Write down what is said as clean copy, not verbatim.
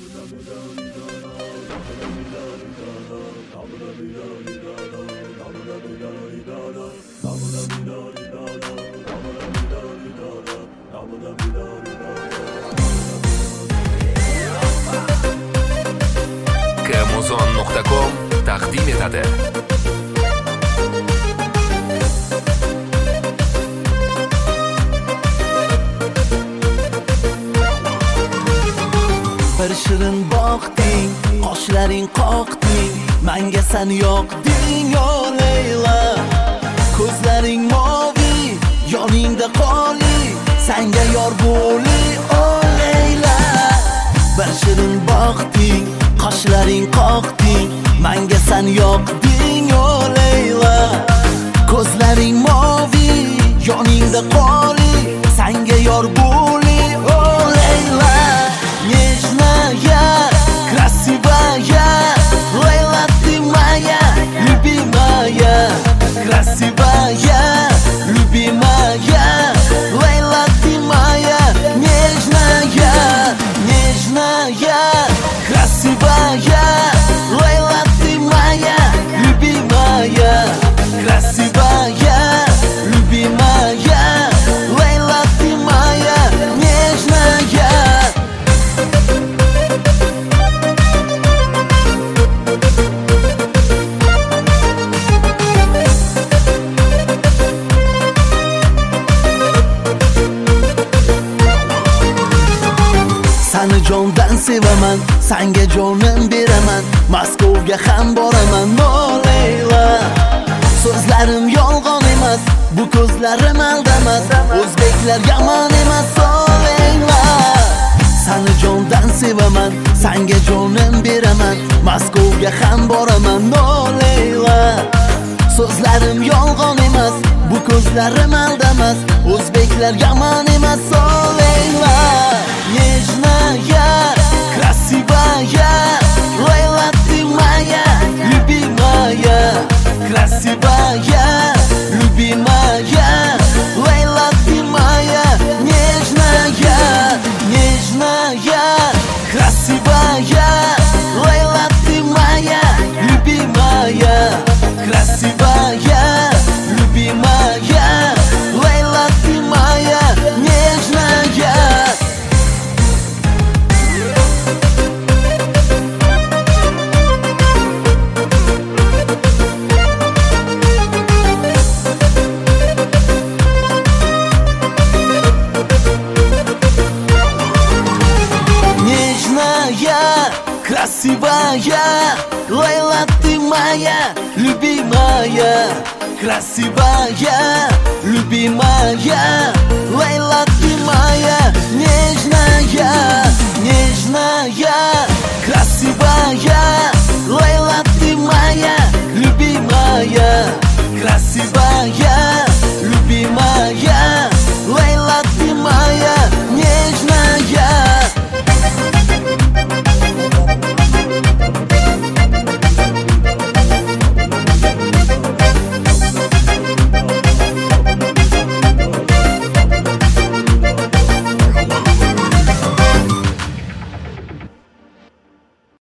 kmuzon.com taqdim etadi. Bir shirin boqding, qoshlaring qoqding, menga sen yoqding yo Leyla. Ko'zlaring movi, yoningda qoli, senga yor bo'li o Leyla. Bir shirin boqding, qoshlaring qoqding, menga sen yoqding yo Leyla. Ko'zlaring movi, yoningda qoli, senga yor bo'li o Leyla. Нежная, красивая, Лейла, ты моя, любимая. Красивая, любимая, Лейла, ты моя. Нежная, нежная, красивая, Лейла, ты моя, любимая. Красивая, любимая, Лейла, ты моя. Нежная. Seni jondan sevaman, senga jonim beraman, Moskvaga ham boraman o Leyla. So'zlarim yolg'on emas, bu ko'zlarim aldamas, o'zbeklar yomon emas o Leyla. Seni jondan sevaman, senga jonim beraman, Moskvaga ham boraman o Leyla. So'zlarim yolg'on emas, bu ko'zlarim aldamas, o'zbeklar yomon emas o Leyla. Нежная, красивая, Лейла, ты моя, любимая. Красивая, любимая, Лейла, ты моя. Нежная, нежная, красивая, Лейла, ты моя, любимая. Красивая, любимая, Лейла, ты моя. Нежная. Красивая, Лейла, ты моя, любимая. Красивая, любимая, Лейла,